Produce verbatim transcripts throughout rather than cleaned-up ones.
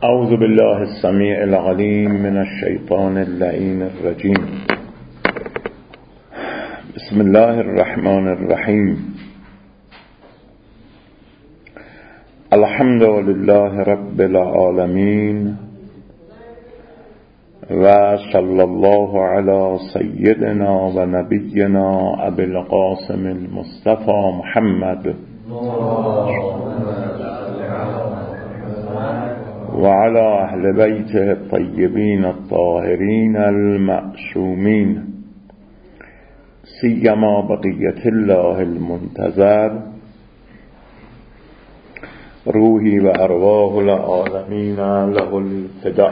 اعوذ بالله السمیع العلیم من الشیطان اللعین الرجیم. بسم الله الرحمن الرحیم. الحمد لله رب العالمین و صلی الله علی سیدنا و نبینا ابی القاسم المصطفى محمد و علی اهل بیته الطیبین الطاهرین المعصومین، سیما بقیت الله المنتظر، روحی و ارواح العالمین له الفداء.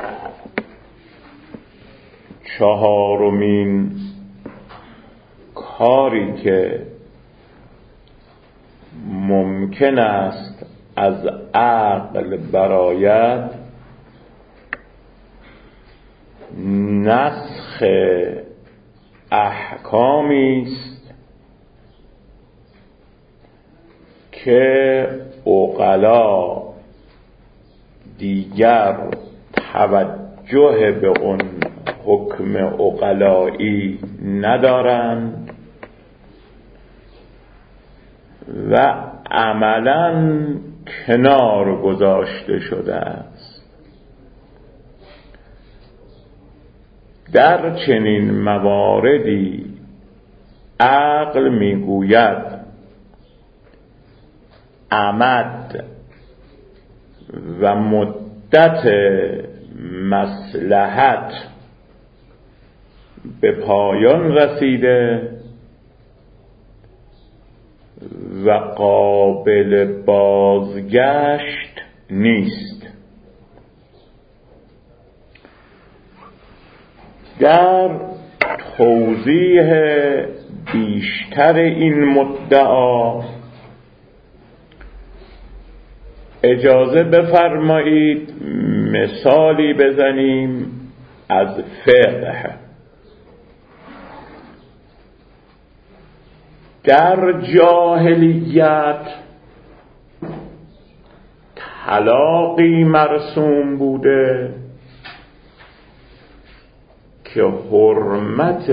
چهارمین کاری که ممکن است از عقل برآید نسخ احکامی است که عقلا دیگر توجه به اون حکم عقلایی ندارند و عملاً کنار گذاشته شده است. در چنین مواردی عقل میگوید امد و مدت مصلحت به پایان رسیده و قابل بازگشت نیست. در توضیح بیشتر این مدعا اجازه بفرمایید مثالی بزنیم از فقه. در جاهلیت طلاقی مرسوم بوده که حرمت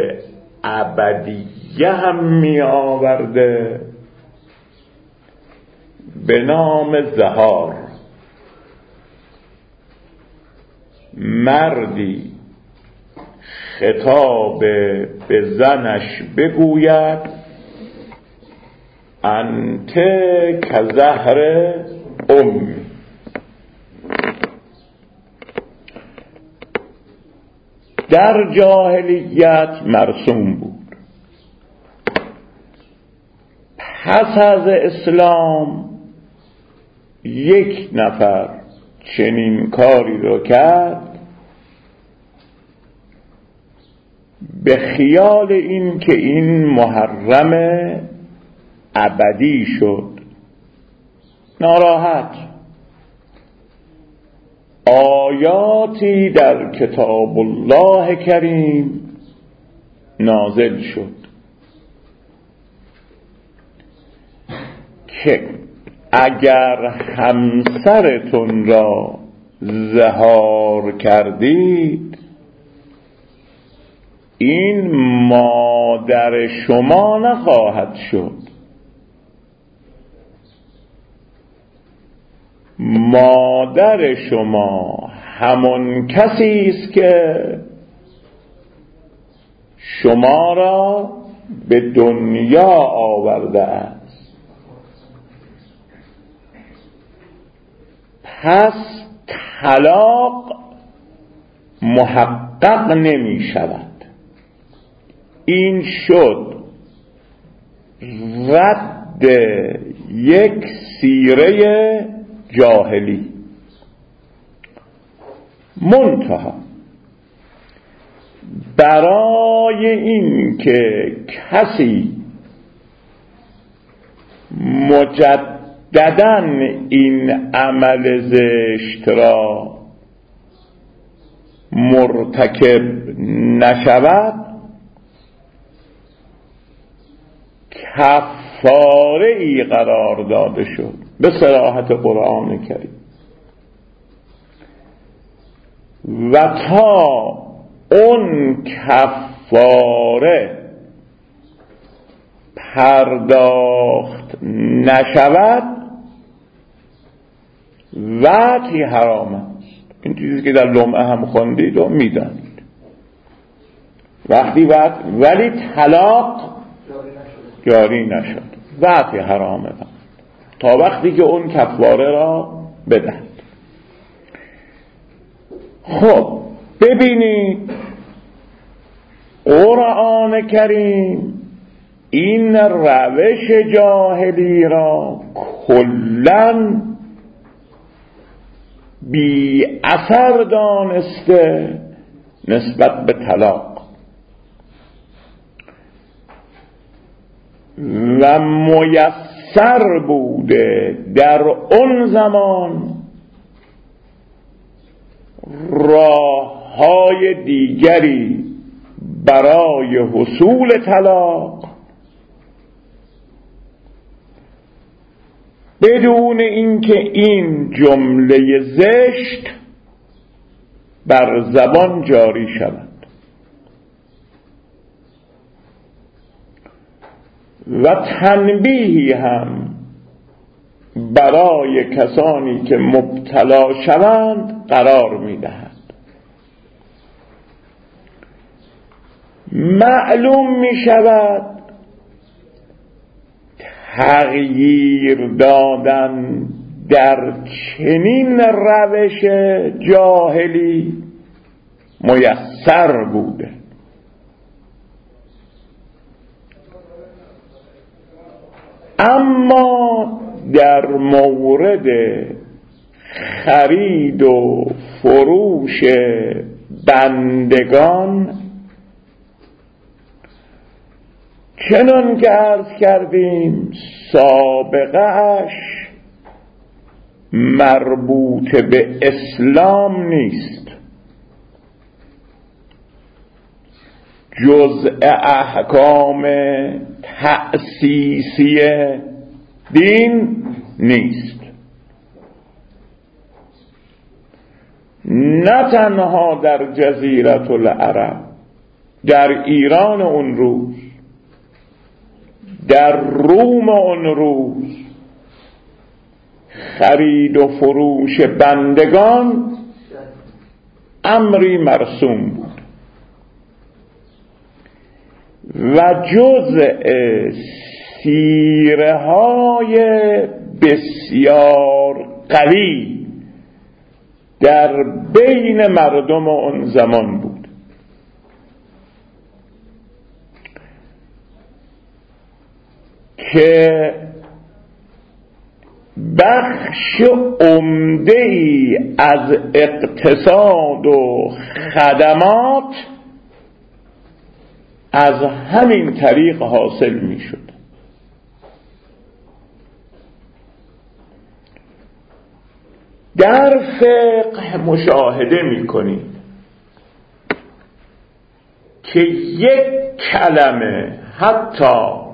ابدیه هم می آورده به نام زهار. مردی خطاب به زنش بگوید انت کزهر امی، در جاهلیت مرسوم بود. پس از اسلام یک نفر چنین کاری رو کرد به خیال این که این محرم ابدی شد. ناراحت. آیاتی در کتاب الله کریم نازل شد که اگر همسرتون را زهار کردید این مادر شما نخواهد شد. مادر شما همون کسی است که شما را به دنیا آورده است. پس طلاق محقق نمی شود. این شد رد یک سیره جاهلی. منتها برای این که کسی مجدداً این عمل زشت را مرتکب نشود کفاره ای قرار داده شد به صراحت قرآن کریم. و تا اون کفاره پرداخت نشود وقتی حرام است. این چیزی که در لمعه هم خوندید و میدانید. وقتی وقت ولی طلاق جاری نشد وقتی حرامه تا وقتی که اون کفاره را بدهد. خب ببینید قرآن کریم این روش جاهلی را کلاً بی اثر دانسته نسبت به طلاق و میسر بوده در اون زمان راه‌های دیگری برای حصول طلاق بدون اینکه این جمله زشت بر زبان جاری شود و تنبیهی هم برای کسانی که مبتلا شوند قرار می‌دهد. معلوم می‌شود تغییر دادن در چنین روش جاهلی میسر بوده. اما در مورد خرید و فروش بندگان چنان که عرض کردیم سابقه اش مربوط به اسلام نیست، جزء احکام تأسیسی دین نیست. نه تنها در جزیره العرب، در ایران اون روز، در روم اون روز خرید و فروش بندگان امری مرسوم بود و جزء سیره های بسیار قوی در بین مردم اون زمان بود. که بخش عمده‌ای از اقتصاد و خدمات از همین طریق حاصل می شد. در فقه مشاهده می کنید که یک کلمه حتی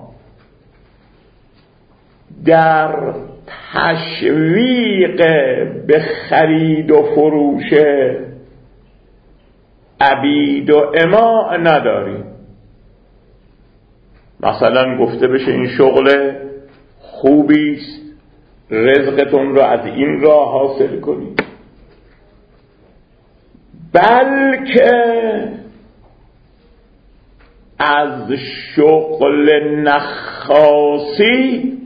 در تشویق به خرید و فروش عبید و اماء نداریم. مثلا گفته بشه این شغل خوبی است، رزقتون رو از این راه حاصل کنید، بلکه از شغل نخاسی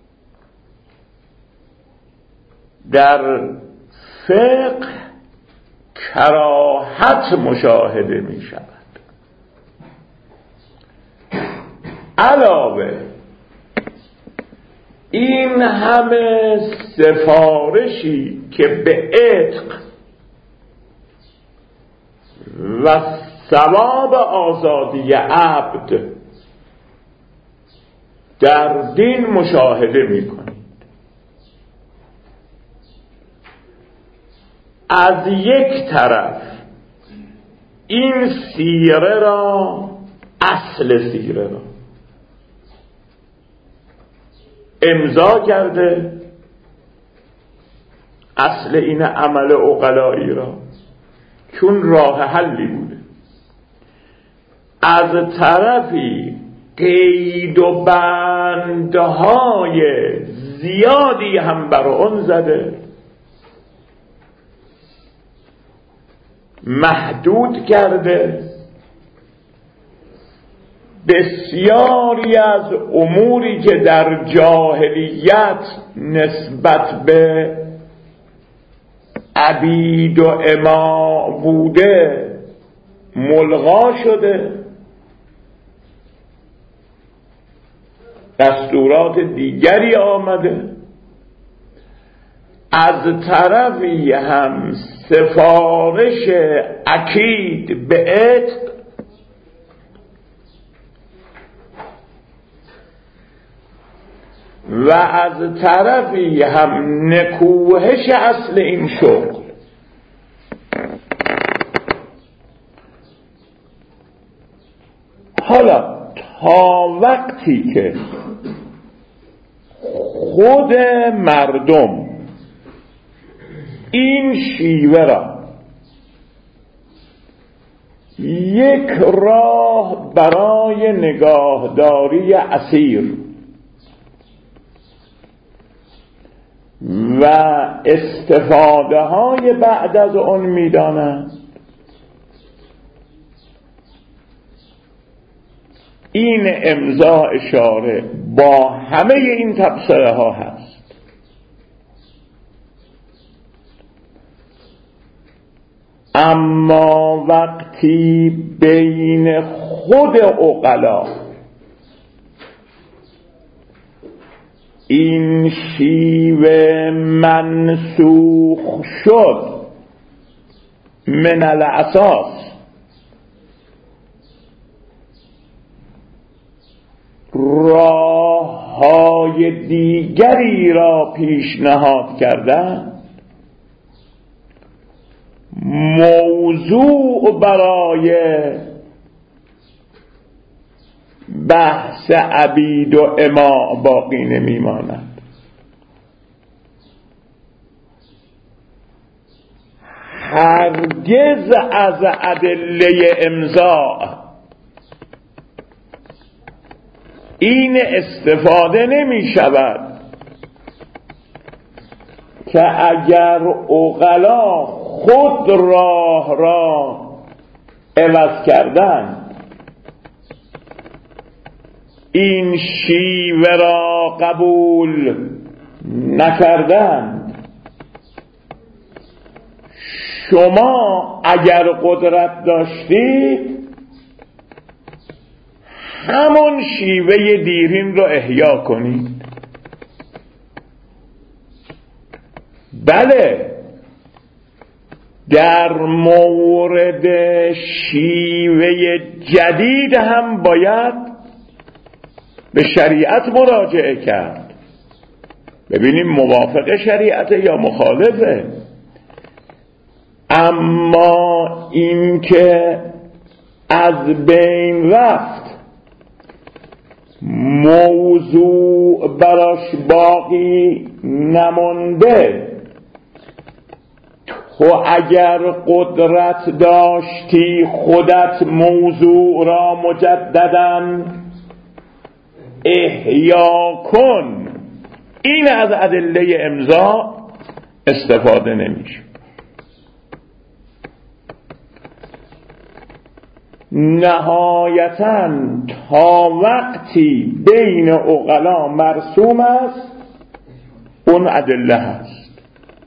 در فقه کراهت مشاهده می شود. علاوه این همه سفارشی که به عتق و ثواب آزادی عبد در دین مشاهده می کنید، از یک طرف این سیره را، اصل سیره را امضا کرده، اصل این عمل عقلایی را، چون راه حلی بوده. از طرفی قید و بندهای زیادی هم بر اون زده، محدود کرده. بسیاری از اموری که در جاهلیت نسبت به عبید و اما بوده ملغا شده، دستورات دیگری آمده. از طرفی هم سفارش اکید به عتق و از طرفی هم نکوهش اصل این شغل. حالا تا وقتی که خود مردم این شیوه را یک راه برای نگاهداری اسیر و استفاده های بعد از آن میدانند، این امضا اشاره با همه این تبصره ها هست. اما وقتی بین خود عقلا این شیوه منسوخ شد من الاساس، راه های دیگری را پیشنهاد کردن، موضوع برای بحث عبید و اما باقی نمیماند. هرگز از ادله امضا این استفاده نمی شود که اگر عقلا خود راه را عوض کردن، این شیوه را قبول نکردند، شما اگر قدرت داشتید همون شیوه دیرین رو احیا کنید. بله، در مورد شیوه جدید هم باید به شریعت مراجعه کرد، ببینیم موافق شریعت یا مخالفه. اما این که از بین رفت، موضوع براش باقی نمونده، تو اگر قدرت داشتی خودت موضوع را مجدداً احیا کن، این از ادله امضا استفاده نمیشه. نهایتاً تا وقتی بین عقلا مرسوم است اون ادله هست.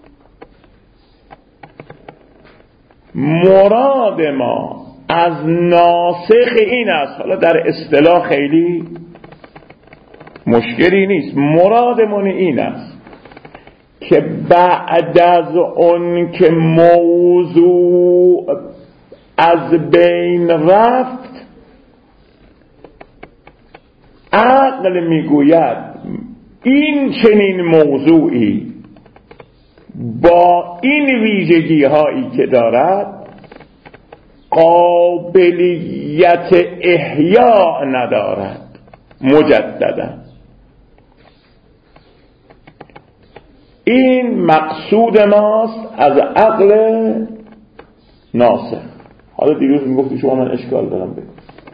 مراد ما از ناسخ این است، حالا در اصطلاح خیلی مشکلی نیست، مرادمون این است که بعد از اون که موضوع از بین رفت، عقل میگوید این چنین موضوعی با این ویژگی هایی که دارد قابلیت احیا ندارد مجددا. این مقصود ماست از عقل ناسخ. حالا دیروز میگفتی شما من اشکال دارم بگم.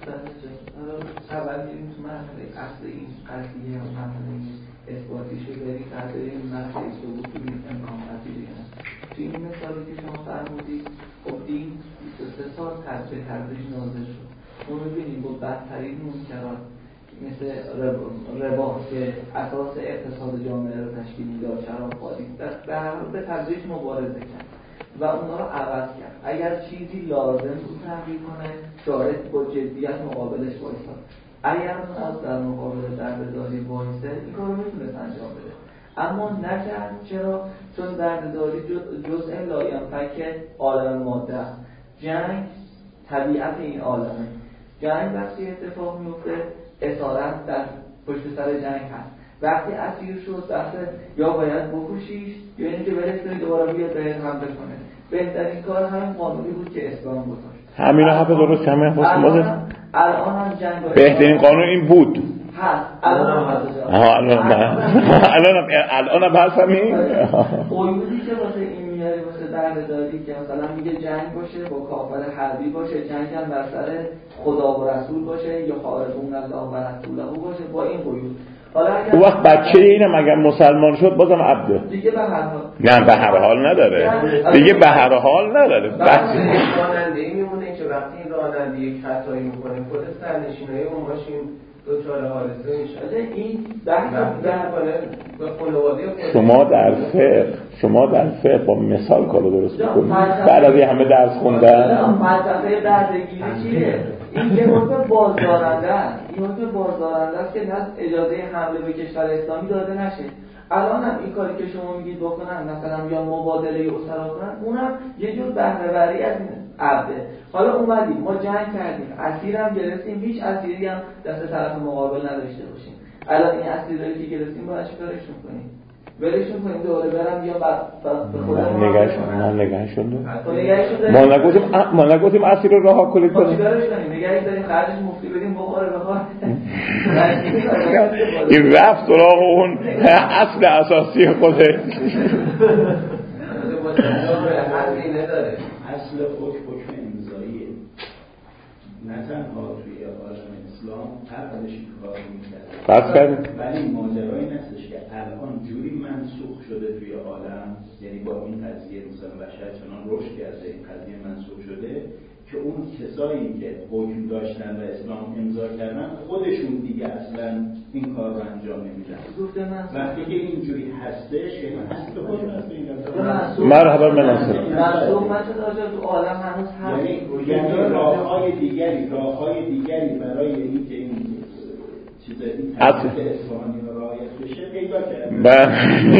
اول میریم تو مرحله اصل این قضیه و مرحله اثباتیش رو بریم بعد بریم مرحله ثبوت ببینیم امکان پذیری هست. تو این مثالی که شما فرمودید خب دین بیست و سه سال به تدریج نازل شد. ما می‌بینیم با بدترین منکرات مثل ربا که اساس اقتصاد جامعه رو تشکیل میداد، شراب‌خواری در حال به تدریج مبارزه کرد و اونها رو عوض کرد. اگر چیزی لازم بود تغییر کنه شاید با جدیت مقابلش وایساد. اگر از در مقابل درده‌داری وایسه این کار رو میتونست انجام بده، اما نکرد. چرا؟ چون درده‌داری جزء لاینفک عالم ماده است. جنگ طبیعت این عالمه. جنگ وقتی اتفاق میفته اسارت در پشت سر جنگ هست. وقتی اسیر شد وقتی یا باید بکشیش یا اینکه برسه دوباره بیاد بهت حمله کنه. بهترین کار همین قانونی بود که اسلام گذاشت. همین حرف درست همین حرف الان الان هم جنگ بهترین قانون این بود. هست الان هم هست. ها الان الان الان هم هست همین. قیودی که واسه این میاره واسه درده‌داری که مثلا میگه جنگ باشه با کافر حربی باشه، جنگ هم بر سر خدا و رسول باشه یا خارقون الله و رسوله باشه با این قیود. اون وقت بچه اینم اگر مسلمان شد بازم عبده دیگه به هر حال نه به هر حال نداره دیگه به هر حال نداره. بچه راننده‌ای میمونه که وقتی این راننده یک خطایی میکنه خود سرنشینای اون ماشین دوچار حادثه میشه. این بحث به خانواده شما در فقه شما در فقه با مثال کارو درست میکنید. بعد از همه درس خوندن فلسفه دردگیری چیه؟ این که حکم بازدارنده است. این حکم بازدارنده است که نه اجازه حمله به کشور اسلامی داده نشه. الان هم این کاری که شما میگید بکنن مثلا یا مبادله اسرا کنن اونم یه جور بهره وری از این عبده. حالا اومدیم ما جنگ کردیم اسیرم گرفتیم هیچ اسیری هم دست طرف مقابل نداشته باشیم. الان این اسیرایی که گرفتیم باید چیکارشون کنیم؟ ولشون کنیم دوباره برم یا به خودمون نگهشون نه نگهشون ما نگفتیم ما نگفتیم اسیر رو رها کنید کنیم چیکارش کنیم؟ نگهش داریم خرجش مفتی بدیم بخوره بخوره. این رفت سراغ اون اصل اساسی خودش. اصل حکم حکم امضاییه نه تنها توی عالم اسلام هر قدشی کار می‌کرد ولی ماجرای این هستش که الان جوری منسوخ شده توی عالم، یعنی با این قضیه مثلا بشر چنان رشد کرده این قضیه منسوخ شده که اون کسایی که حکم داشتن و اسلام امضا کردن خودشون دیگه اصلا این کار رو انجام نمیدن. وقتی که اینجوری هستش یعنی اصل خود هست این مرحبا مناسب منسوخ نشده آجا تو عالم هنوز هست. یعنی راه‌های دیگری راه‌های دیگری برای اینکه این چیز این تعریف اسلامی رو رعایت بشه پیدا کردن.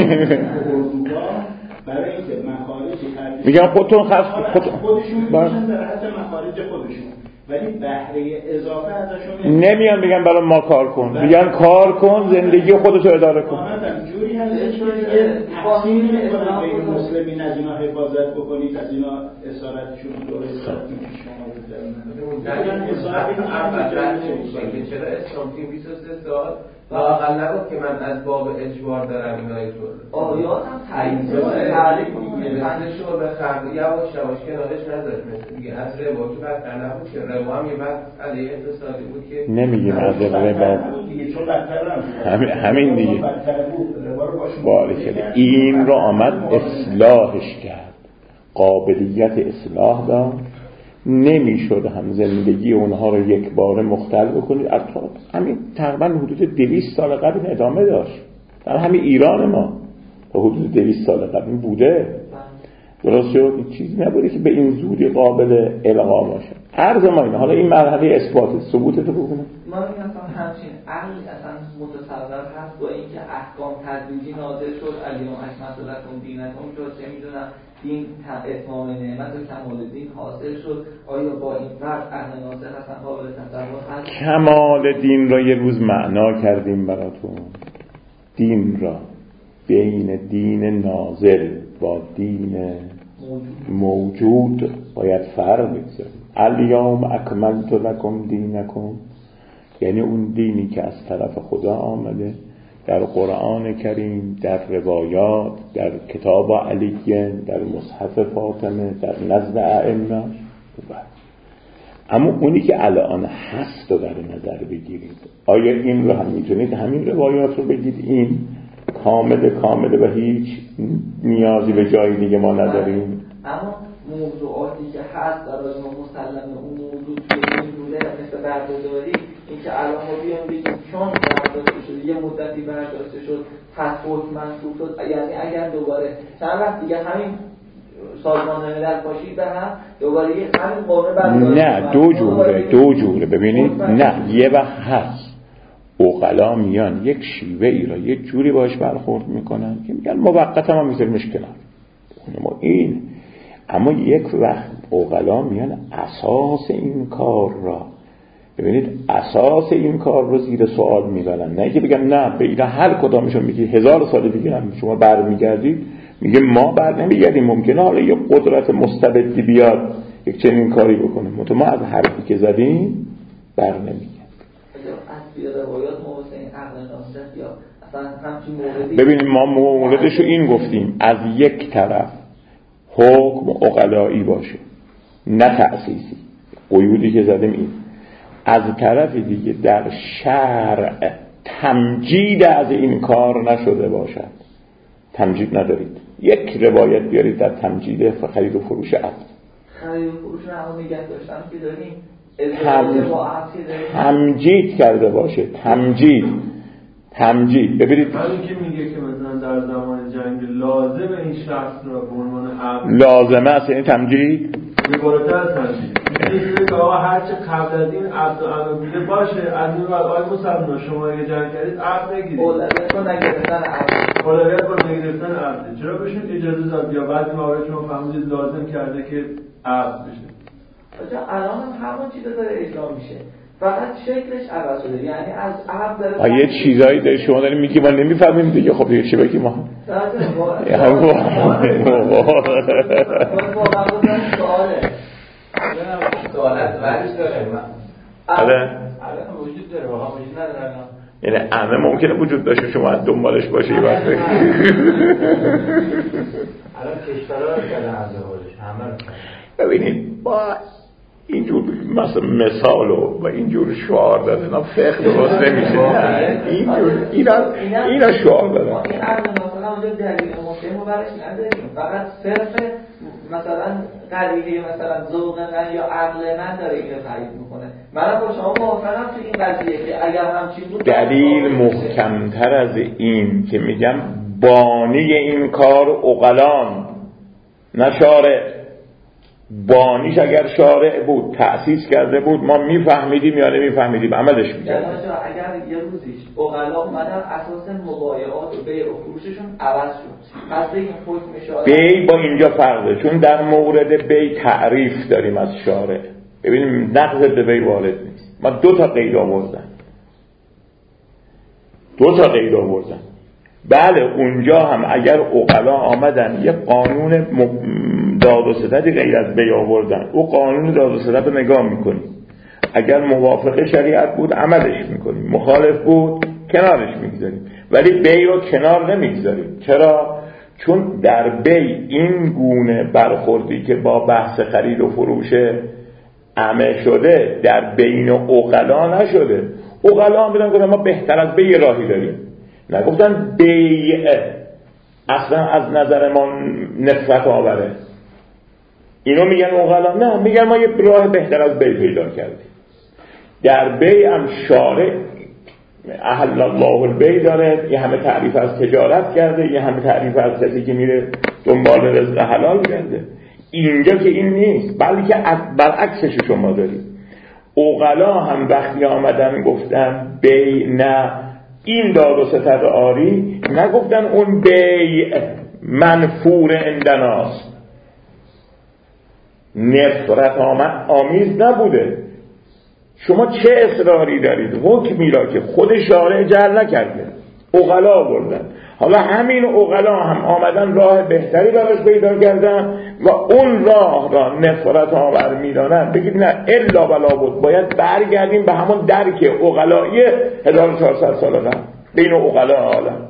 اروپا برای اینکه مخارج میگم خودتون خاص خودشون میشن در حد مخارج خودشون ولی بهره اضافه ازشون نمیان بگن برای ما کار کن، میگن کار کن زندگی خودتو اداره کن. جوری هستش که دیگه تحصیل میکنن بین مسلمین از اینا حفاظت بکنید از اینا اسارتشون دوره اسارتشون که شما بودن اسارت اول که چرا اسلام تیم بیست و سه سال واقعا نگفت که من از باب اجبار دارم اینای طور آیات هم تعیین تعریف میکنه مثل شرب خمر یواش یواش کنارش نذاشت مثل دیگه از ربا که بدتر نبود که ربا هم یه وقت علیه اقتصادی بود که نمیگیم از ربا چون بدتر همین همین دیگه باریکه این رو آمد اصلاحش کرد قابلیت اصلاح داد نمیشد هم زندگی اونها رو یک باره مختل بکنید. همین تقریبا حدود دویست سال قبل ادامه داشت در همین ایران ما تا حدود دویست سال قبل بوده. درست شد این چیزی نبوده که به این زودی قابل القا باشه. عرض ما اینه. حالا این مرحله اثبات ثبوت تو بگم ما میگم همچین عقل اصلا متصور هست با اینکه احکام تدریجی نازل شد الیوم اکملت لکم دینکم شد چه میدونم دین اتمام نعمت و کمال دین حاصل شد. آیا با این فرض اهل ناسخ اصلا قابل تصور هست؟ کمال دین را یه روز معنا کردیم براتون. دین را بین دین نازل با دین موجود باید فرق بگذاریم. الیوم اکملت لکم دینکم یعنی اون دینی که از طرف خدا آمده در قرآن کریم، در روایات، در کتاب علیه، در مصحف فاطمه، در نزد ائمه. اما اونی که الان هست رو در نظر بگیرید. آیا این رو هم میتونید همین روایات رو بگید این کامل کامل و هیچ نیازی به جای دیگه ما نداریم؟ اما موضوعاتی که هست در از ما مسلمه اون موضوع توی این دوره مثل بردهداری، این که الان ما بیان بگیم چون برداشته شد یه مدتی برداشته شد پس حکم منسوخ شد، یعنی اگر دوباره چند وقت دیگه همین سازمان ملل باشید به هم دوباره یه همین قومه برداشته. نه دو جوره دو جوره ببینید، نه یه وقت هست عقلا میان یک شیوه ای را یک جوری باش برخورد میکنن که میگن موقت هم میذاریمش کنار ما این، اما یک وقت عقلا میان اساس این کار را ببینید، اساس این کار رو زیر سوال میبرن، نه که بگن نه به اینا هر کدامشون میگی هزار سال دیگه هم شما برمیگردید، میگه ما بر نمیگردیم، ممکنه حالا یه قدرت مستبدی بیاد یک چنین کاری بکنه، مطمئن ما از حرفی که زدیم بر نمیگردیم. ببینید ما موردشو این گفتیم، از یک طرف حکم عقلایی باشه نه تأسیسی، قیودی که زدیم این، از طرف دیگه در شرع تمجید از این کار نشده باشد. تمجید ندارید، یک روایت بیارید در تمجید خرید و فروش عبد. خرید و فروش رو نگه داشتن که داریم تم... تمجید کرده باشه، تمجید تمجید ببینید همین که میگه که مثلا در زمان جنگ لازم این شخص رو به عنوان عبد لازمه است، این تمجید به بالاتر از تمجید میگه که آقا هرچه قبل از این عبد و عبد بوده باشه، از این بعد آقای مسلمان شما اگه جنگ کردید عبد نگیرید، اولویت رو نگرفتن عبد، اولویت رو نگرفتن عبد. چرا بهشون اجازه داد یا بعد این آقای شما فهمیدید لازم کرده که عبد بشه؟ آجا الان هم همون چیزا داره اجرا میشه، فقط شکلش عوض شده، یعنی از عبد داره یه چیزایی داره شما داریم میگی ما نمیفهمیم دیگه. خب دیگه چی بگیم ما؟ سوالت ورش داره الان الان وجود داره واقعا وجود نداره. یعنی همه ممکنه وجود داشته شما از دنبالش باشی یه وقت. الان کشورها رو کردن از دنبالش همه رو. ببینید با اینجور مثلا مثال و اینجور شعار دادن اینا فقه درست نمیشه. اینجور اینا اینا شعار دادن. این عرض مثلا اونجا دلیل محکم رو برش نداریم، فقط صرف مثلا قضیه مثلا ذوق من یا عقل من داره اینو تایید میکنه. منم با شما موافقم تو این قضیه که اگر همچین بود دلیل محکمتر از این که میگم بانی این کار عقلان نه شارع. بانیش اگر شارع بود تأسیس کرده بود ما میفهمیدیم یا نمیفهمیدیم عملش میکردیم. اگر یه روزیش عقلا اومدن اساس مبایعات و بیع و فروششون عوض شد، پس این حکم شارع بیع با اینجا فرقه، چون در مورد بیع تعریف داریم از شارع. ببینیم نقض به بیع وارد نیست. ما دو تا قید آوردن دو تا قید آوردن بله اونجا هم اگر عقلا آمدن یه قانون داد و ستدی غیر از بیع آوردن، او قانون داد و ستد رو نگاه میکنیم، اگر موافق شریعت بود عملش میکنیم، مخالف بود کنارش میگذاریم، ولی بیع رو کنار نمیگذاریم. چرا؟ چون در بیع این گونه برخوردی که با بحث خرید و فروش عمه شده در بین عقلا نشده. عقلا هم بیدن که ما بهتر از بیع راهی داریم، نگفتن بیع اصلا از نظر ما نفرت آوره. اینو میگن عقلا، نه میگن ما یه راه بهتر از بیع پیدا کردیم. در بیع هم شارع احل الله البیع داره، یه همه تعریف از تجارت کرده، یه همه تعریف از کسی که میره دنبال رزق حلال کرده. اینجا که این نیست، بلکه برعکسش شما دارید. عقلا هم وقتی آمدن گفتن بیع نه این داد و ستد آری، نگفتن اون بیع منفور اندناست، نفرت آمیز نبوده. شما چه اصراری دارید؟ حکمی را که خود شارع جعل نکرده عقلا آوردن، حالا همین عقلا هم آمدن راه بهتری براش پیدا کردن و اون راه را نفرت آور میدانن. بگید نه الا بلا بود، باید برگردیم به همون درک عقلایی هزار و چهارصد سال قبل. بین عقلا عالم.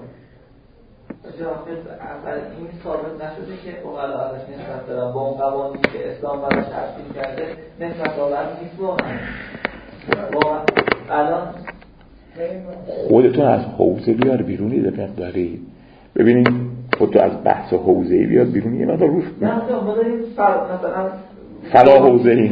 این ثابت نشده که عقلا ازش نسبت دارن با اون قوانینی که اسلام براش تشکیل کرده نسبت آور نیست. واقعا الان خودتون از حوزه بیار بیرون یه مقداری ببینید، خودتون از بحث حوزه‌ای بیار بیرون یه مقدار روش نه نه ما داریم مثلا فلا حوزه‌ای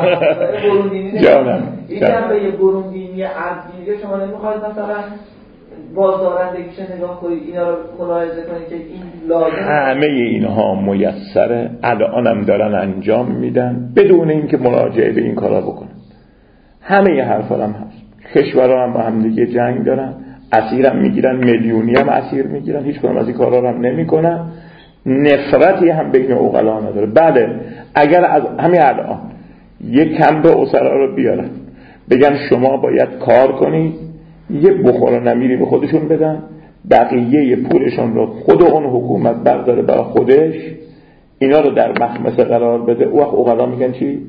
جانم این جنبه یه بروندینی عرضی شما نمیخواید مثلا بازدارندگیش نگاه کنید اینا رو ملاحظه کنید که این لازم همه اینها میسره الانم دارن انجام میدن بدون اینکه مراجعه به این کارا بکنن. همه ی حرفا هم هست. کشورها هم با هم دیگه جنگ دارن، اسیرم میگیرن، میلیونی هم اسیر میگیرن، هیچ کدوم از این کارا رو هم نمیکنن. نفرتی هم بین عقلا نداره. بله اگر از همین الان یک کمپ اسرا رو بیارن بگن شما باید کار کنید، یه بخور و نمیری به خودشون بدن، بقیه پولشون رو خود اون حکومت برداره برای خودش، اینا رو در مخمسه قرار بده، او وقت عقلا میگن چی؟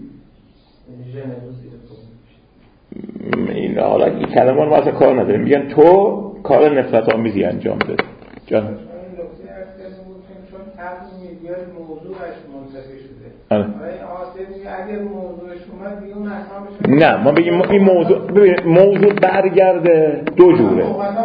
این حالا این کلمه رو واسه کار نداره، میگن تو کار نفرت آمیزی انجام بده. جان این نکته اصلی بود چون عقل میگه موضوعش منتفی شده. آره این آسیبی اگر موضوعش اومد دیگه اون اصلا بشه. نه ما بگیم این موضوع ببین موضوع برگرده دو جوره.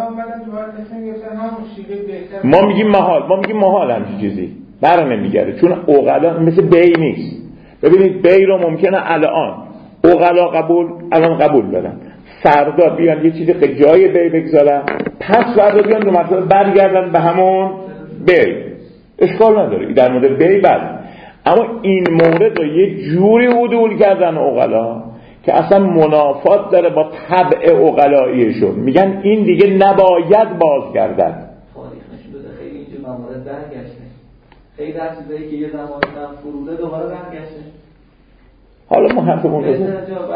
ما میگیم محال، ما میگیم محال همچین چیزی بر نمیگرده، چون عقلا مثل بی نیست. ببینید بی رو ممکنه الان عقلا قبول الان قبول دارن، فردا بیان یه چیزی که جای بی بگذارن، پس فردا بیان دو مرتبه برگردن به همون بی، اشکال نداره در مورد بی. بله اما این مورد رو یه جوری عدول کردن عقلا که اصلا منافات داره با طبع عقلاییشون، میگن این دیگه نباید بازگردن. خیلی اینجور موارد برگشته، خیلی از چیزایی که یه زمانی هم فروده دوباره برگشته. حالا ما حرفمون رو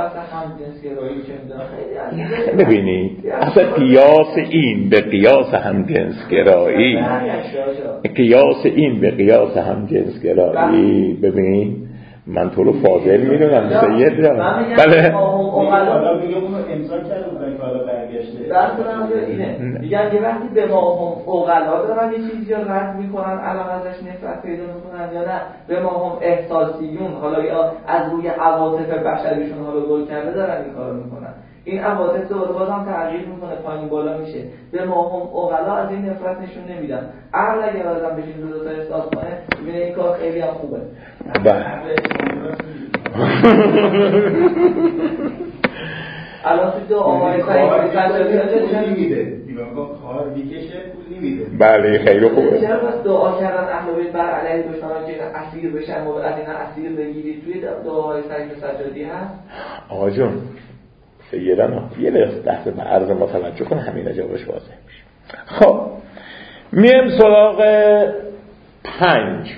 ببینید، اصلا قیاس این به قیاس همجنس گرایی، قیاس این به قیاس همجنس گرایی، ببین من تو رو فاضل میدونم سید جان. بله حالا میگه اونو امضا کرده بودن که حالا برگشته. درستم اینه میگن که وقتی به ما هم عقلا دارن یه چیزی رو رد میکنن الان ازش نفرت پیدا میکنن یا نه به ما هم احساسیون حالا یا از روی عواطف بشریشون حالا گل کرده دارن این کارو میکنن. این عواطف دوباره بازم تغییر میکنه، پایین بالا میشه. به ما هم عقلا از این نفرت نشون نمیدن. عقل اگر آدم بشین دو تا احساس کنه میبینه این کار خیلی هم خوبه. الان تو دو آقای سعید میده دیوان کار میکشه پول نمیده. بله خیلی خوبه. چرا بس دعا کردن اهل بیت بر علیه دشمنان که اسیر بشن و از اینا اسیر بگیرید توی دعاهای سعید سجادی هست؟ آقا جون سیدنا یه لحظه به عرض ما توجه کن، همین جوابش واضح میشه. خب میم سراغ پنج.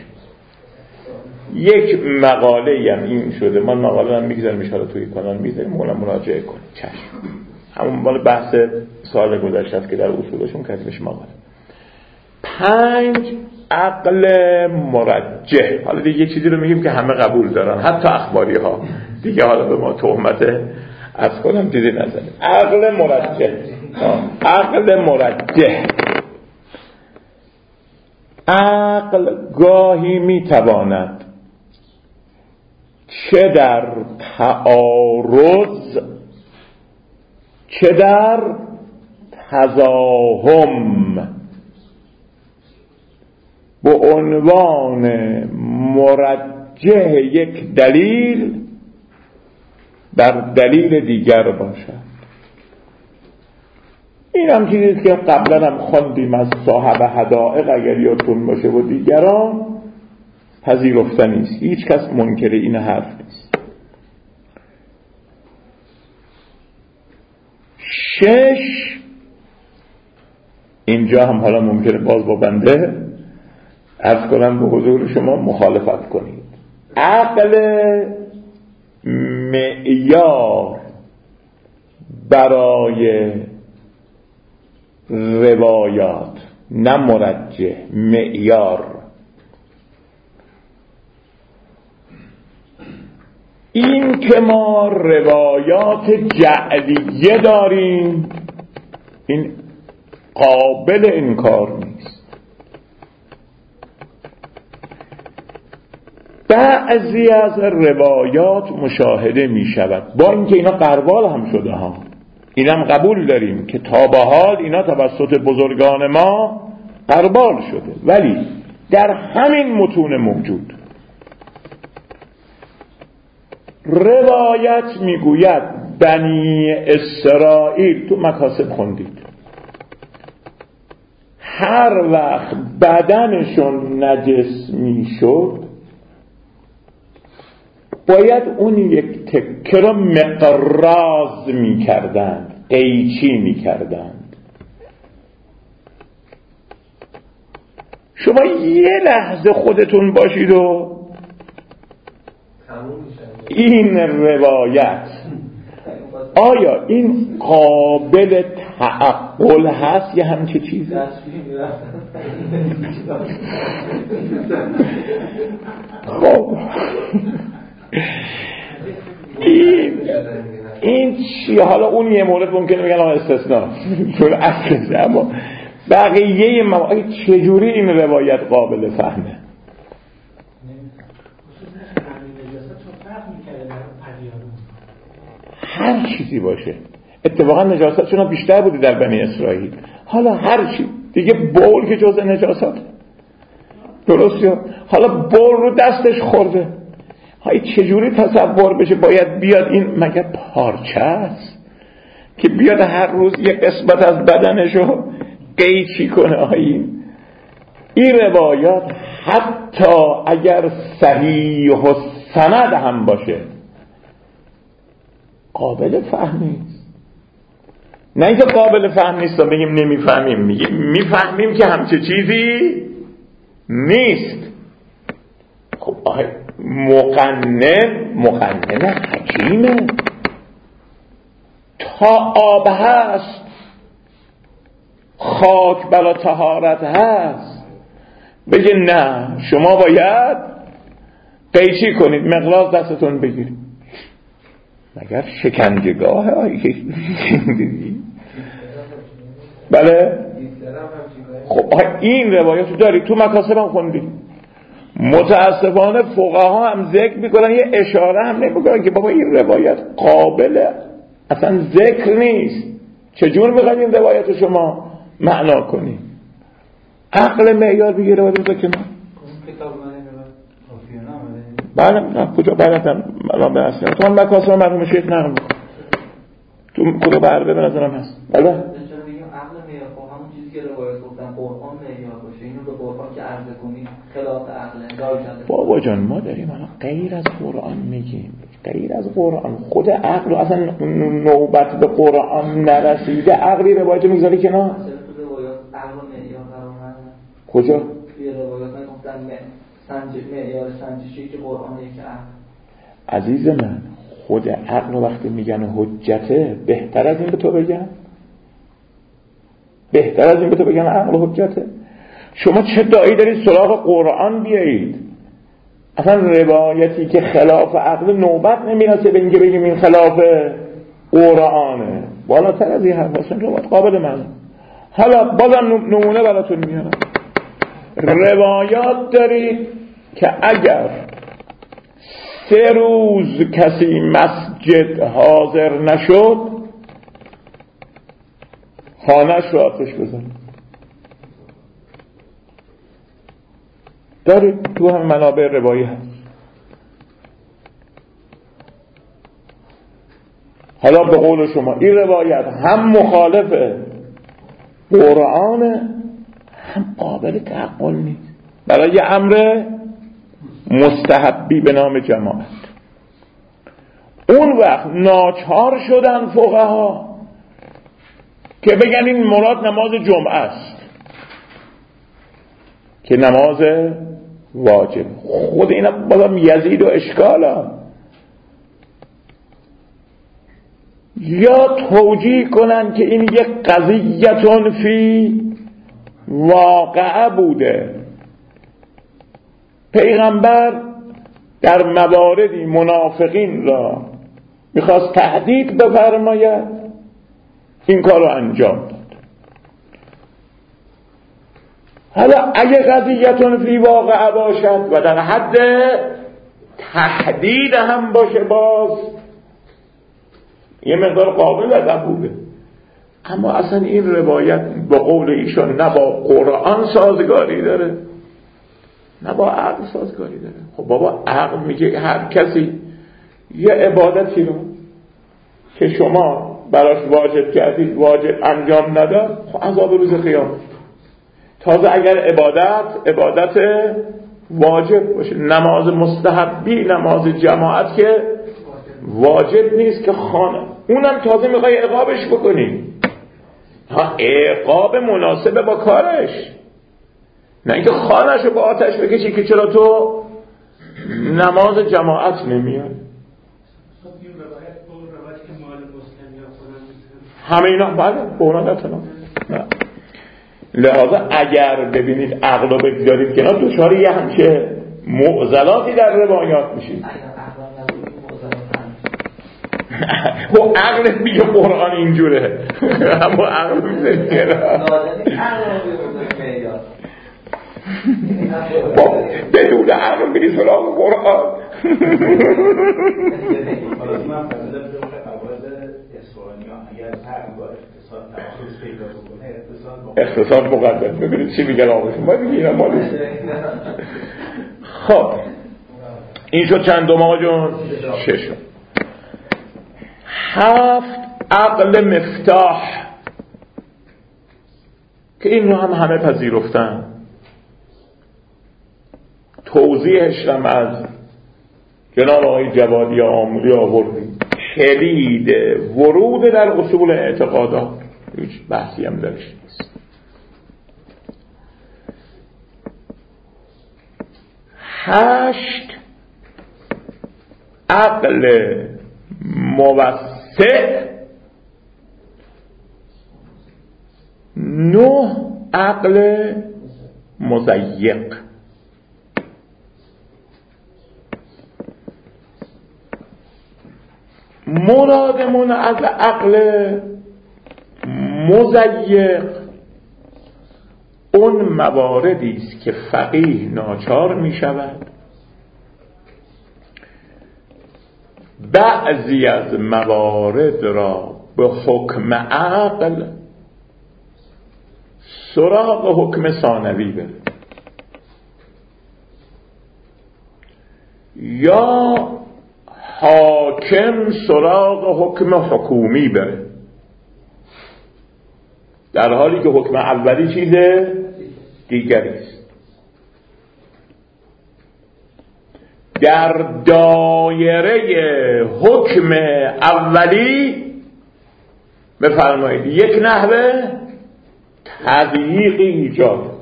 یک مقاله هم این شده، من مقاله هم میگذارم میشه توی کانال میذاریم، اونم مراجعه کنید. چشم همون مال بحث سال گذشته است که در اصولشون کردیمش مقاله. پنج عقل مرجح. حالا دیگه یه چیزی رو میگیم که همه قبول دارن حتی اخباری ها دیگه، حالا به ما تهمت از کنم دیدی نزنه. عقل مرجح، عقل مرجح. عقل گاهی میتواند چه در تعارض چه در تزاحم به عنوان مرجح یک دلیل در دلیل دیگر باشد. این هم چیزیست که قبلا هم خواندیم از صاحب حدائق اگر یادتون باشه و دیگران، پذیرفتنی است، هیچ کس منکر این حرف نیست. شش، اینجا هم حالا ممکنه باز با بنده عرض کنم به حضور شما مخالفت کنید. عقل معیار برای روایات، نه مرجح، معیار. این که ما روایات جعلیه داریم، این قابل انکار نیست. بعضی از روایات مشاهده می شود، با اینکه اینا غربال هم شده ها، اینم قبول داریم که تا به حال اینا توسط بزرگان ما غربال شده، ولی در همین متون موجود روایت میگوید بنی اسرائیل، تو مکاسب خوندید، هر وقت بدنشون نجس میشد باید اون یک تکه رو مقراض میکردند، قیچی میکردند. شما یه لحظه خودتون باشید و این روایت آیا این قابل تعقل هست یه همچه چیزی؟ خب این این چیه؟ حالا اون یه مورد ممکنه بگن آقا استثناء چون اصل، اما بقیه مواقع چجوری این روایت قابل فهمه؟ هر چیزی باشه، اتفاقا نجاستشون بیشتر بوده در بنی اسرائیل. حالا هر چی دیگه، بول که جزء نجاست، درسته؟ حالا بول رو دستش خورده، های چجوری تصور بشه باید بیاد این مگه پارچه است که بیاد هر روز یک قسمت از بدنشو قیچی کنه؟ های این روایات حتی اگر صحیح و سند هم باشه قابل فهم نیست. نه اینکه قابل فهم نیست بگیم نمیفهمیم، میگیم میفهمیم که همچه چیزی نیست. خب آه مقنن مقنن حکیمه، تا آب هست خاک بلا طهارت هست، بگه نه شما باید قیچی کنید، مقراض دستتون بگیرید. مگر شکنجهگاه آیه بله. خب این روایاتو داری تو مکاسب هم خوندی. متاسفانه فقها هم ذکر میکنن، یه اشاره هم نمیکنن که بابا این روایت قابل اصلا ذکر نیست، چجور میخواید این روایت شما معنا کنید؟ عقل معیار بگیره و بذار کنار. بله نه کجا بلدم الان به اصلا تو من مکاسب مرحوم شیخ نقل میکنم تو کدوم عربه به نظرم هست. بله عقل معیار خب همون چیزی که روایت گفتن قرآن معیار باشه، اینو به قرآن که عرضه کنی خلاف عقل. بابا جان ما داریم الان غیر از قرآن میگیم، غیر از قرآن خود عقل اصلا نوبت به قرآن نرسیده، عقلی روایت میذاری کنار. مثلا تو روایات عقل معیار قرار ندادن. کجا؟ توی روایات گفتن سنج معیار سنجشی که قرآن یک عقل. عزیز من خود عقل وقتی میگن حجته، بهتر از این به تو بگن؟ بهتر از این به تو بگن عقل حجته؟ شما چه دایی دارید سراغ قرآن بیایید؟ اصلا روایتی که خلاف عقل نوبت نمیرسه به اینکه بگیم این خلاف قرآنه. بالاتر از این حرف اصلا روایت قابل من. حالا بازم نمونه براتون میارم. روایات دارید که اگر سه روز کسی مسجد حاضر نشد خانه‌اش رو آتش بزنید. دارید تو هم منابع روایی هست. حالا به قول شما این روایت هم مخالف قرآن هم قابل تعقل نیست برای یه امر مستحبی به نام جماعت. اون وقت ناچار شدن فقها که بگن این مراد نماز جمعه است که نماز واجب. خود اینا بازم یزید و اشکالا، یا توجیه کنن که این یک قضیتون فی واقعه بوده، پیغمبر در مواردی منافقین را میخواست تهدید بفرماید، این کار رو انجام داد. حالا اگه قضیتون فی واقع باشد و در حد تهدید هم باشه باز یه مقدار قابل قبوله، اما اصلا این روایت با قول ایشان نه با قرآن سازگاری داره نه با عقل سازگاری داره. خب بابا عقل میگه هر کسی یه عبادتی رو که شما براش واجب کردید واجب انجام نداد، خب عذاب روز قیامت. تازه اگر عبادت عبادت واجب باشه، نماز مستحبی نماز جماعت که واجب نیست که خانه اونم تازه میخوای عقابش بکنی، ها عقاب مناسب با کارش، نه اینکه خانه‌ش رو با آتش بکشی که چرا تو نماز جماعت نمیاد. همه اینا بله بونادت نه. لحاظا اگر ببینید عقل رو بگذارید کنار دچار یه همچه معضلاتی در روایات میشید. خب عقل میگه قرآن اینجوره اما عقل میگه کنار بدون عقل میری سراغ قرآن. حالا من فضل بجمع اول اسفانیا اگر عقل با اقتصاد تماس پیدا بکنه اقتصاد مقدم. ببینید چی میگن آقایشون ما بگیرم مالی. خب این شد چندم آقا جون؟ ششم. هفت عقل مفتاح که این رو هم همه پذیرفتن. توضیحش هم از جناب آقای جوادی آمولی آوردیم. کلید ورود در اصول اعتقادات، هیچ بحثی هم درش نیست. هشت عقل موسع. نه عقل مضیق. مرادمون از عقل مضیق اون مواردی است که فقیه ناچار می شود بعضی از موارد را به حکم عقل سراغ حکم ثانوی بره یا حاکم سراغ حکم حکومی بره، در حالی که حکم اولی چیز دیگری است. در دایره حکم اولی بفرمایید یک نحوه تضییقی ایجاد کن.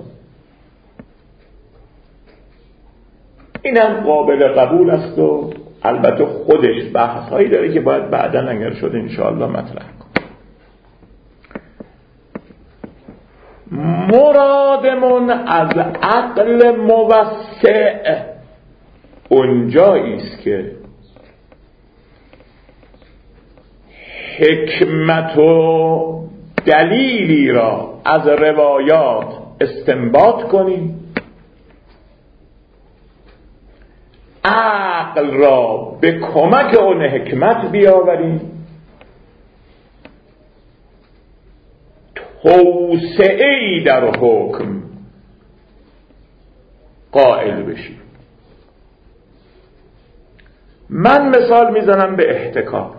اینم قابل قبول است و البته خودش بحث هایی داره که باید بعدا اگر شد انشاءالله مطرح کن. مرادمون از عقل موسع اونجایی است که حکمت و دلیلی را از روایات استنباط کنیم، عقل را به کمک اون حکمت بیاوریم، توسعه‌ای در حکم قائل بشیم. من مثال میزنم به احتکار.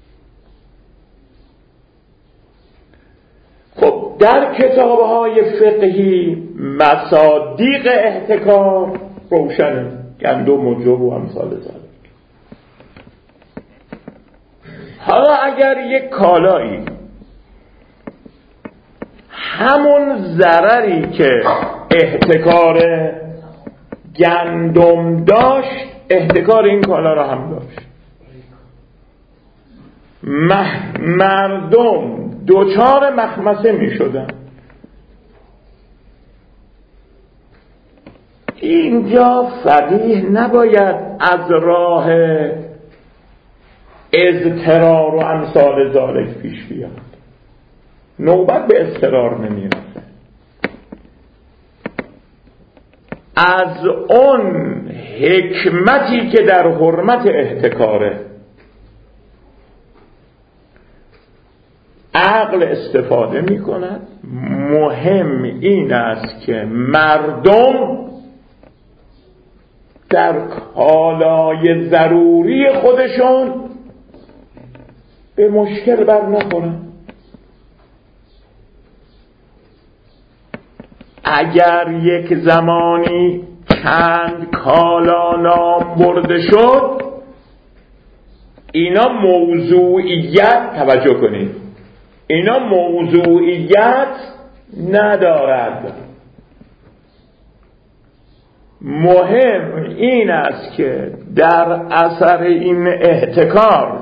خب در کتاب‌های فقهی مصادیق احتکار روشنه، گندم و جو و امثال ذلک. حالا اگر یک کالایی همون ضرری که احتکار گندم داشت احتکار این کالا را هم داشت، مردم دوچار مخمسه می شدن، اینجا فقیه نباید از راه اضطرار و امثال ذالک پیش بیاد، نوبت به اضطرار نمی رسه. از اون حکمتی که در حرمت احتکاره عقل استفاده می کند. مهم این است که مردم در کالای ضروری خودشون به مشکل بر نخورن. اگر یک زمانی چند کالا نام برده شد، اینا موضوعیت، توجه کنید، اینا موضوعیت ندارد. مهم این است که در اثر این احتکار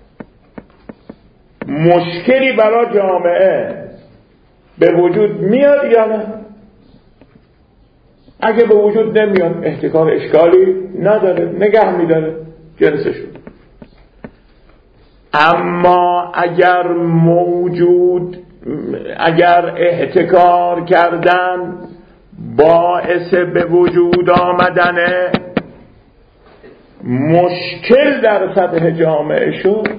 مشکلی برای جامعه به وجود میاد یا نه. اگه به وجود نمیاد احتکار اشکالی نداره، نگه میداره جنسشو. اما اگر موجود اگر احتکار کردن باعث به وجود آمدن مشکل در سطح جامعه شد،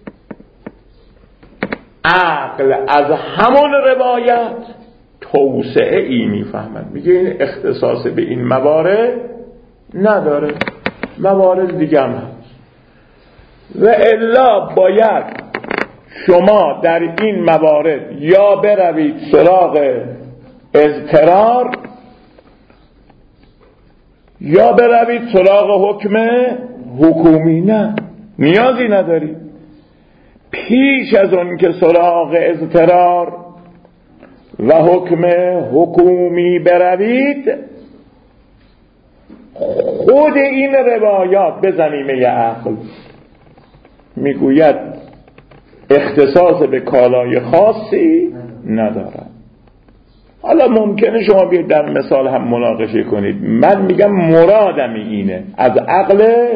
عقل از همون روایت توسعه ای میفهمد، میگه این اختصاص به این موارد نداره، موارد دیگه هم هست. و الا باید شما در این موارد یا بروید سراغ اضطرار یا بروید سراغ حکم حکومی. نه، نیازی نداری. پیش از اون که سراغ اضطرار و حکم حکومی بروید، خود این روایات به زمینه عقل میگوید اختصاص به کالای خاصی ندارد. حالا ممکنه شما بیاید در مثال هم مناقشه کنید. من میگم مرادم اینه، از عقل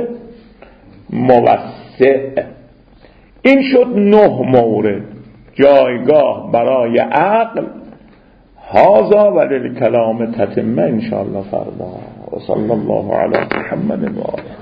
موسع. این شد نه مورد جایگاه برای عقل. هذا وللکلام تتمه ان شاء الله فردا. و صلی الله علی محمد و آله.